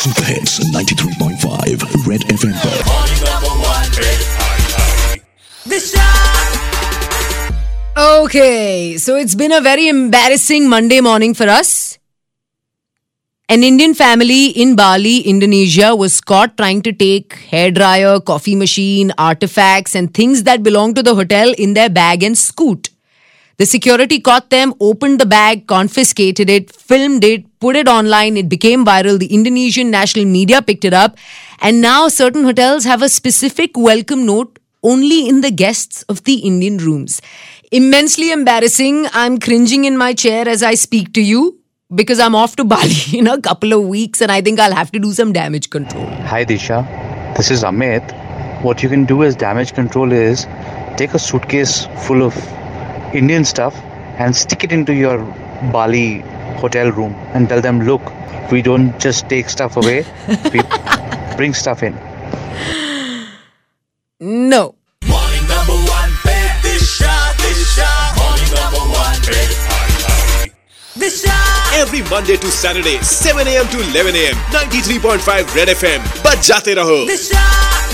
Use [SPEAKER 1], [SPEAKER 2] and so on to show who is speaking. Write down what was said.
[SPEAKER 1] Super hits 93.5 red FM पर।
[SPEAKER 2] Okay, so it's been a very embarrassing Monday morning for us. An Indian family in Bali, Indonesia was caught trying to take hairdryer, coffee machine, artifacts and things that belong to the hotel in their bag and scoot. The security caught them, opened the bag, confiscated it, filmed it, put it online. It became viral. The Indonesian national media picked it up. And now certain hotels have a specific welcome note only in the guests of the Indian rooms. Immensely embarrassing. I'm cringing in my chair as I speak to you because I'm off to Bali in a couple of weeks and I think I'll have to do some damage control.
[SPEAKER 3] Hi Disha, this is Amit. What you can do as damage control is take a suitcase full of Indian stuff and stick it into your Bali hotel room and tell them, look, we don't just take stuff away, we bring stuff in.
[SPEAKER 2] No.
[SPEAKER 4] Morning number one, Disha. Morning number one, Disha.
[SPEAKER 5] Every Monday to Saturday, 7 a.m. to 11 a.m. 93.5 Red FM. बज जाते रहो.
[SPEAKER 4] Disha.